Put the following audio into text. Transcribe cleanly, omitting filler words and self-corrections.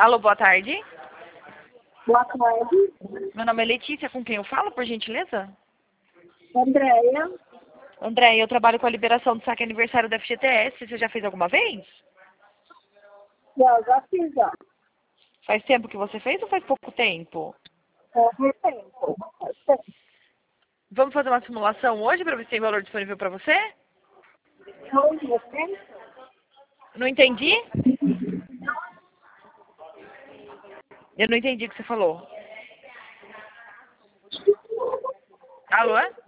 Alô, boa tarde. Boa tarde, Meu nome é Letícia, com quem eu falo, por gentileza? Andréia. André, eu trabalho com a liberação do saque aniversário da FGTS. Você já fez alguma vez? Já fiz já. Faz tempo que você fez ou faz pouco tempo? Faz tempo. Faz tempo. Vamos fazer uma simulação hoje para ver se tem valor disponível para você? Onde você? Não entendi? Eu não entendi o que você falou. Alô?